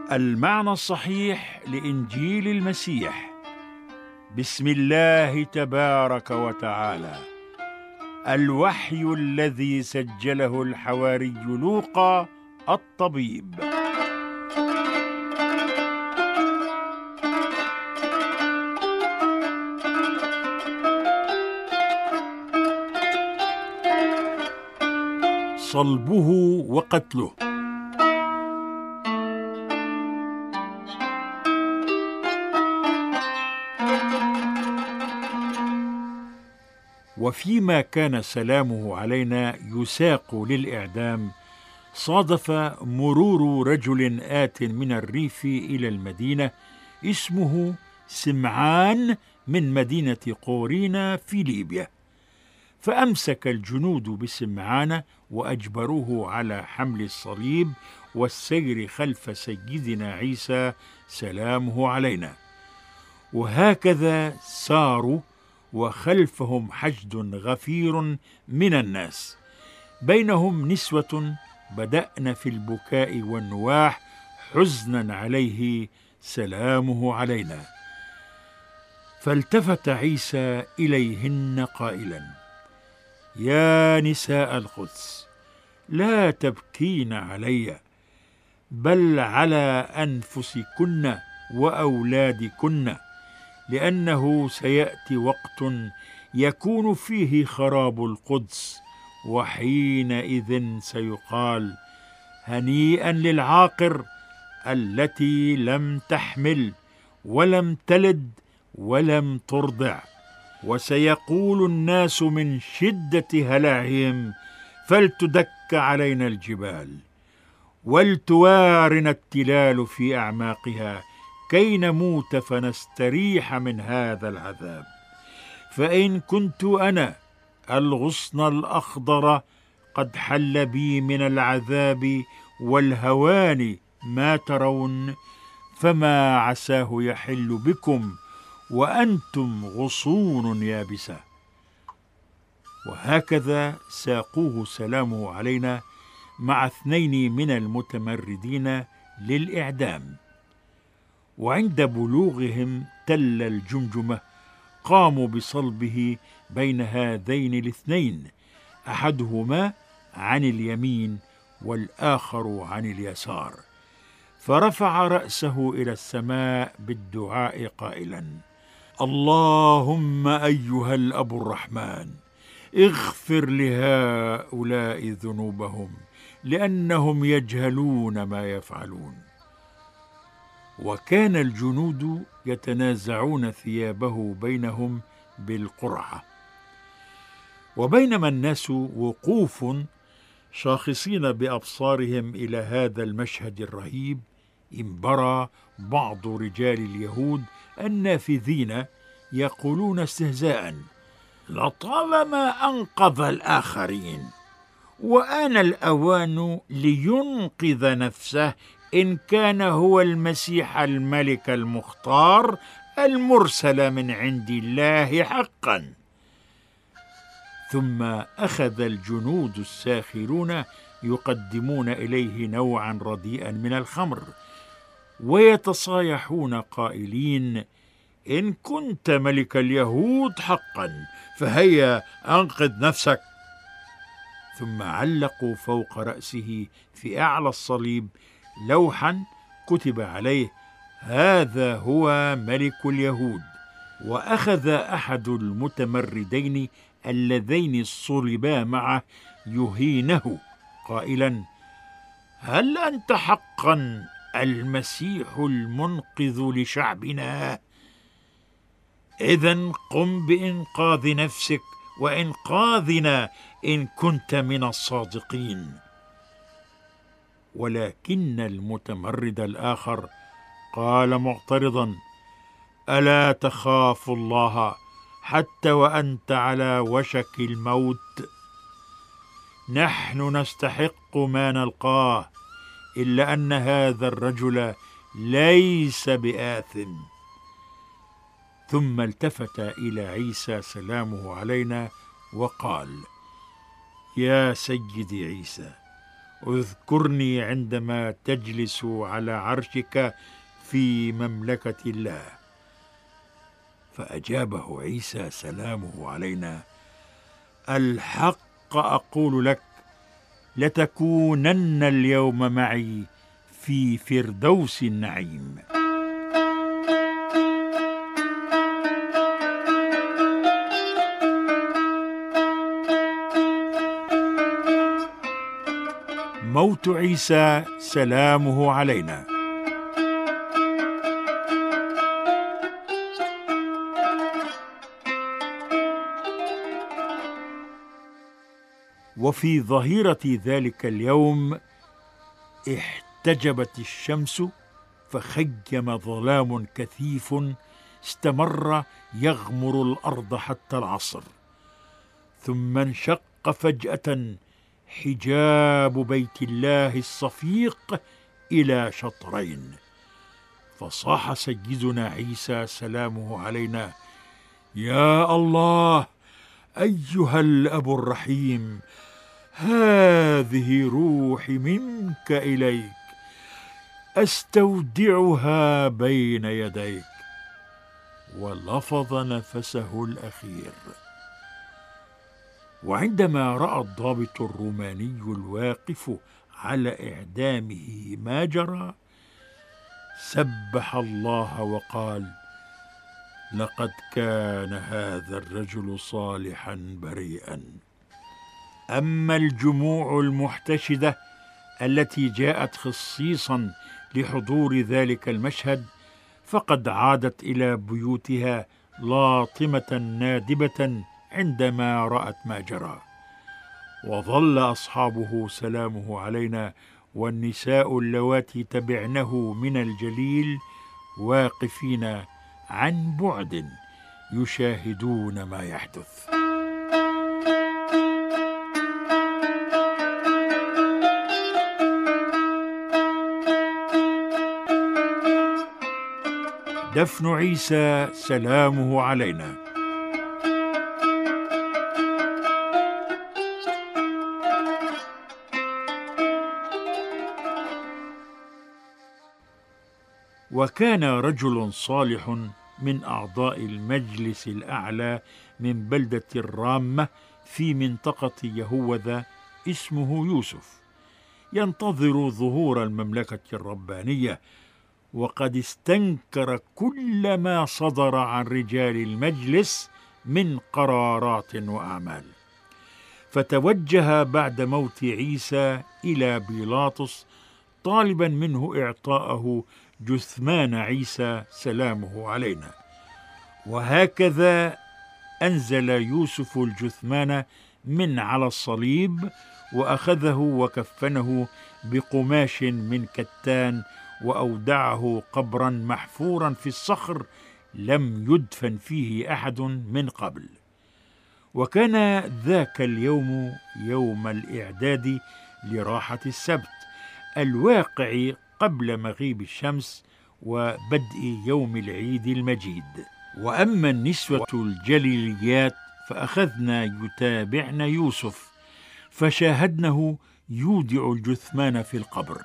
المعنى الصحيح لإنجيل المسيح. بسم الله تبارك وتعالى. الوحي الذي سجله الحواري لوقا الطبيب. صلبه وقتله. وفيما كان سلامه علينا يساق للإعدام، صادف مرور رجل آت من الريف إلى المدينة اسمه سمعان من مدينة قورينا في ليبيا، فأمسك الجنود بسمعان وأجبروه على حمل الصليب والسير خلف سيدنا عيسى سلامه علينا. وهكذا ساروا وخلفهم حشد غفير من الناس، بينهم نسوة بدأن في البكاء والنواح حزنا عليه سلامه علينا. فالتفت عيسى إليهن قائلا: يا نساء القدس، لا تبكين علي، بل على أنفسكن وأولادكن، لأنه سيأتي وقت يكون فيه خراب القدس، وحينئذ سيقال: هنيئا للعاقر التي لم تحمل ولم تلد ولم ترضع. وسيقول الناس من شدة هلعهم: فلتدك علينا الجبال ولتوارنا التلال في أعماقها، كي نموت فنستريح من هذا العذاب. فإن كنت أنا الغصن الأخضر قد حل بي من العذاب والهوان ما ترون، فما عساه يحل بكم وأنتم غصون يابسة. وهكذا ساقوه سلامه علينا مع 2 من المتمردين للإعدام. وعند بلوغهم تل الجمجمة قاموا بصلبه بين هذين ال2، أحدهما عن اليمين والآخر عن اليسار، فرفع رأسه إلى السماء بالدعاء قائلا: اللهم أيها الأب الرحمن، اغفر لهؤلاء ذنوبهم، لأنهم يجهلون ما يفعلون. وكان الجنود يتنازعون ثيابه بينهم بالقرعة. وبينما الناس وقوف شاخصين بأبصارهم إلى هذا المشهد الرهيب، انبرى بعض رجال اليهود النافذين يقولون استهزاء: لطالما أنقذ الآخرين، وآن الأوان لينقذ نفسه إن كان هو المسيح الملك المختار المرسل من عند الله حقا. ثم أخذ الجنود الساخرون يقدمون إليه نوعا رديئا من الخمر، ويتصايحون قائلين: إن كنت ملك اليهود حقا فهيا أنقذ نفسك. ثم علقوا فوق رأسه في أعلى الصليب لوحا كتب عليه: هذا هو ملك اليهود. وأخذ أحد المتمردين اللذين صلبا معه يهينه قائلا: هل أنت حقا المسيح المنقذ لشعبنا؟ إذن قم بإنقاذ نفسك وإنقاذنا إن كنت من الصادقين. ولكن المتمرد الآخر قال معترضا: ألا تخاف الله حتى وأنت على وشك الموت؟ نحن نستحق ما نلقاه، إلا أن هذا الرجل ليس بآثم. ثم التفت إلى عيسى سلامه علينا وقال: يا سيدي عيسى، اذكرني عندما تجلس على عرشك في مملكة الله. فأجابه عيسى سلامه علينا: الحق أقول لك، لتكونن اليوم معي في فردوس النعيم. موت عيسى سلامه علينا. وفي ظهيرة ذلك اليوم احتجبت الشمس، فخيم ظلام كثيف استمر يغمر الأرض حتى العصر، ثم انشق فجأة حجاب بيت الله الصفيق إلى شطرين، فصاح سيدنا عيسى سلامه علينا: يا الله أيها الأب الرحيم، هذه روحي منك إليك، أستودعها بين يديك. ولفظ نفسه الأخير. وعندما رأى الضابط الروماني الواقف على إعدامه ما جرى، سبح الله وقال: لقد كان هذا الرجل صالحا بريئا. أما الجموع المحتشدة التي جاءت خصيصا لحضور ذلك المشهد، فقد عادت إلى بيوتها لاطمة نادبة عندما رأت ما جرى. وظل أصحابه سلامه علينا والنساء اللواتي تبعنه من الجليل واقفين عن بعد يشاهدون ما يحدث. دفن عيسى سلامه علينا. وكان رجل صالح من أعضاء المجلس الأعلى من بلدة الرامة في منطقة يهوذا اسمه يوسف، ينتظر ظهور المملكة الربانية، وقد استنكر كل ما صدر عن رجال المجلس من قرارات وأعمال. فتوجه بعد موت عيسى إلى بيلاطس طالبا منه إعطاءه جثمان عيسى سلامه علينا. وهكذا أنزل يوسف الجثمان من على الصليب، وأخذه وكفنه بقماش من كتان، وأودعه قبرا محفورا في الصخر لم يدفن فيه أحد من قبل. وكان ذاك اليوم يوم الإعداد لراحة السبت الواقع قبل مغيب الشمس وبدء يوم العيد المجيد. وأما النسوة الجليليات فأخذنا يتابعن يوسف، فشاهدنه يودع الجثمان في القبر.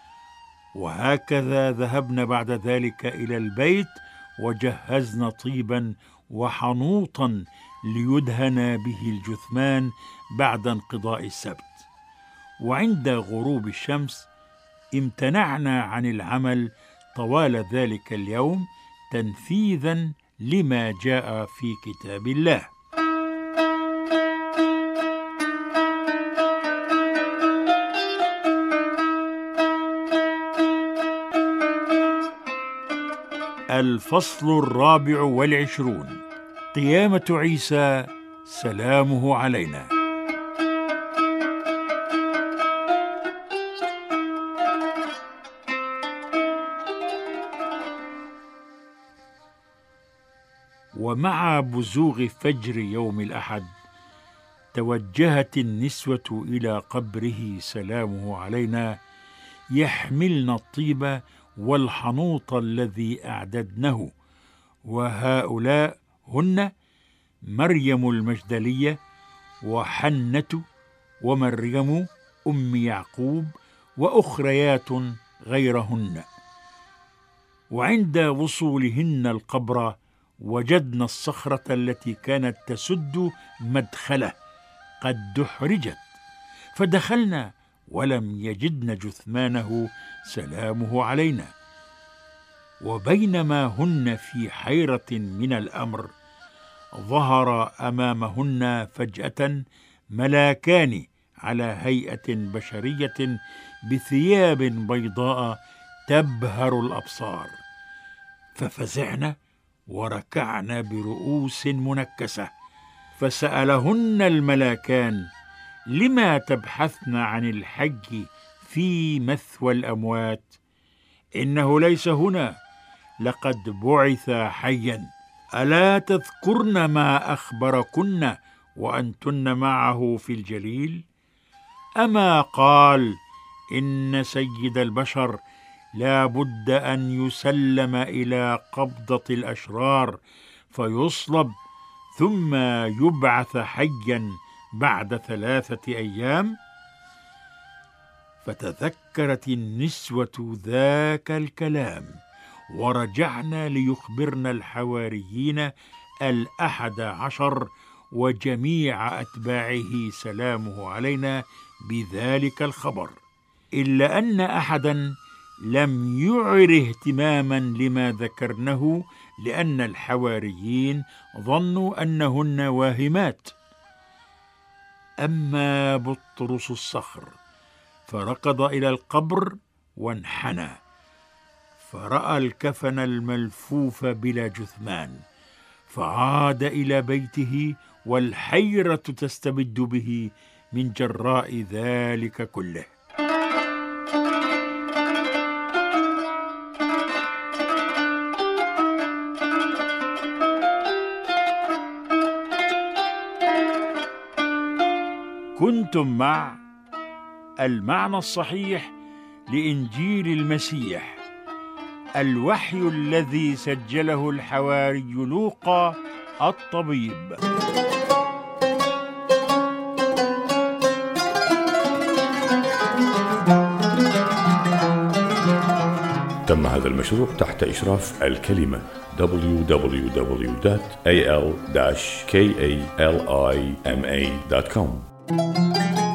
وهكذا ذهبنا بعد ذلك إلى البيت، وجهزنا طيبا وحنوطا ليدهن به الجثمان بعد انقضاء السبت. وعند غروب الشمس امتنعنا عن العمل طوال ذلك اليوم تنفيذا لما جاء في كتاب الله. الفصل 24: قيامة عيسى سلامه علينا. ومع بزوغ فجر يوم الأحد توجهت النسوة إلى قبره سلامه علينا، يحملن الطيب والحنوط الذي أعددنه. وهؤلاء هن مريم المجدلية، وحنة، ومريم أم يعقوب وأخريات غيرهن. وعند وصولهن القبر وجدنا الصخرة التي كانت تسد مدخله قد دحرجت، فدخلنا ولم يجدن جثمانه سلامه علينا. وبينما هن في حيرة من الأمر، ظهر أمامهن فجأة ملاكان على هيئة بشرية بثياب بيضاء تبهر الأبصار، ففزعنا وركعنا برؤوس منكسة. فسألهن الملاكان: لما تبحثن عن الحج في مثوى الأموات؟ إنه ليس هنا، لقد بعث حيا. ألا تذكرن ما أخبركن وأنتن معه في الجليل؟ أما قال إن سيد البشر لا بد أن يسلم إلى قبضة الأشرار فيصلب ثم يبعث حيا بعد 3 أيام؟ فتذكرت النسوة ذاك الكلام، ورجعنا ليخبرنا الحواريين 11 وجميع أتباعه سلامه علينا بذلك الخبر، إلا أن أحدا لم يعر اهتماما لما ذكرنه، لأن الحواريين ظنوا أنهن واهمات. أما بطرس الصخر فركض إلى القبر وانحنى، فرأى الكفن الملفوف بلا جثمان، فعاد إلى بيته والحيرة تستبد به من جراء ذلك كله. كنتم مع المعنى الصحيح لإنجيل المسيح، الوحي الذي سجله الحواري لوقا الطبيب. تم هذا المشروع تحت إشراف الكلمة www.al-kalima.com.